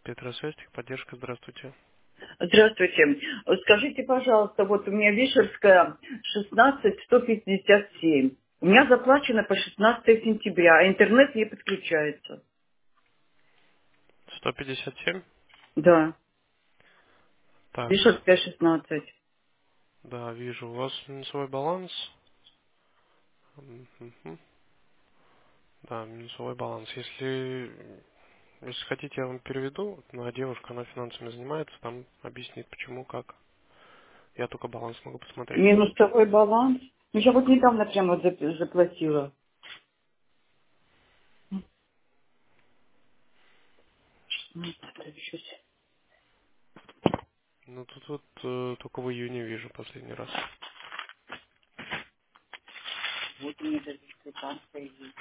Электросвязь, поддержка, здравствуйте. Здравствуйте. Скажите, пожалуйста, вот у меня Вишерская 16157. У меня заплачено по 16 сентября, а интернет не подключается. 157. Да, Так, Вишерская 16. да, вижу. У вас минусовой баланс. Мгм. Да, минусовой баланс. Если хотите, я вам переведу. Вот девушка, она финансами занимается, там объяснит, почему, как. Я только баланс могу посмотреть. Минусовой баланс. Ну, я вот недавно прямо заплатила. Ну, тут вот только в июне вижу последний раз. Вот у меня даже квитанция есть.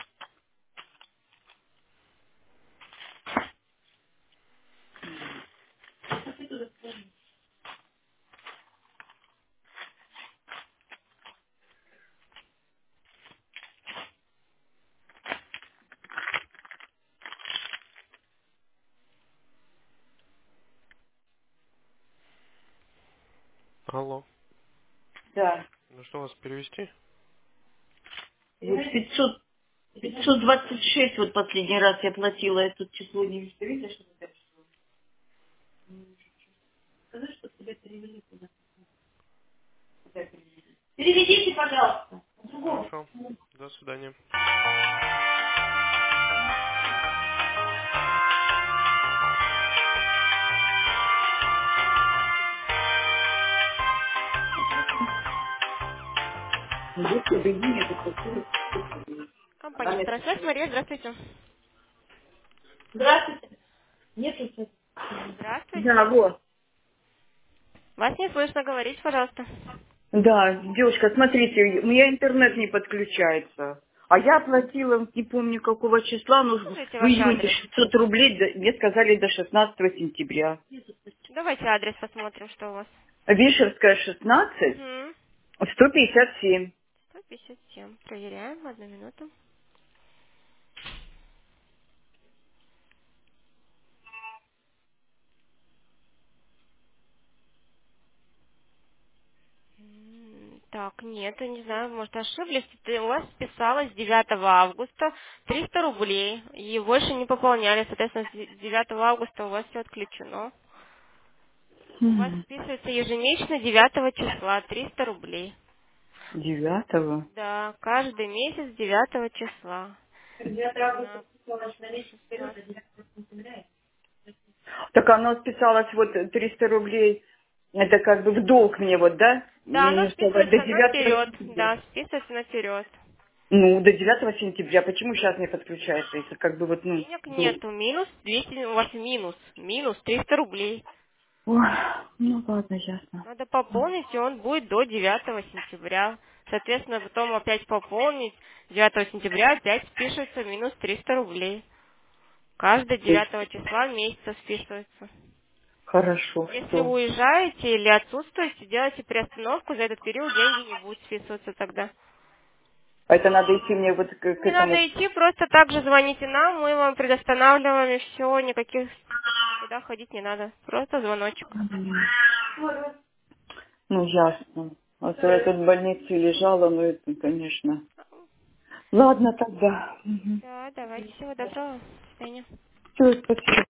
Алло. Да. Ну что, вас перевести? Вот 526 вот последний раз я платила. Я тут число не вижу. Ты видишь, что это число? Сказать, что тебя перевели куда? Куда перевели? Переведите, пожалуйста. Другого. Хорошо. До свидания. Если бы не это платила. Она Компания мне... «Электросвязь». Мария, здравствуйте. Здравствуйте. Нету сейчас. Да, Здравствуйте. вот. Вас не слышно, говорите, пожалуйста. Да, девушка, смотрите, у меня интернет не подключается. А я оплатила, не помню какого числа, но Скажите в ваш июне адрес. 600 рублей, мне сказали до 16 сентября. Давайте адрес посмотрим, что у вас. Вишерская 16, Угу. 157. 157. Проверяем. Одну минуту. Так, нет, я не знаю, может ошиблись. Это у вас списалось 9 августа 300 рублей. И больше не пополняли. Соответственно, с 9 августа у вас все отключено. У вас списывается ежемесячно 9 числа 300 рублей. 9. Да, каждый месяц 9 числа. 9 августа На списалась на месяц вперед, 16. а 9 сентября. Так оно списалось вот 300 рублей, это как бы в долг мне вот, да? Да, оно Минусовать до списывается 9 наперед. сентября. Да, списывается наперед. Ну, до 9 сентября. Почему сейчас не подключается, если как бы вот, ну, Денег долг? нету. Минус 200, у вас минус. Минус 300 рублей. Ой, ну ладно, ясно. Надо пополнить, и он будет до 9 сентября. Соответственно, потом опять пополнить. 9 сентября опять спишется минус 300 рублей. Каждое 9 числа месяца списывается. Хорошо, Если все. вы уезжаете или отсутствуете, делайте приостановку, за этот период деньги не будут списываться тогда. А это надо идти мне вот к Не надо этому. идти, просто так же звоните нам, мы вам предостанавливаем, и все, никаких никуда ходить не надо. Просто звоночек. Ну, ясно. А то я тут в больнице лежала, ну это, конечно. Ладно тогда. Да, давайте, всего доброго. До свидания. Все, спасибо.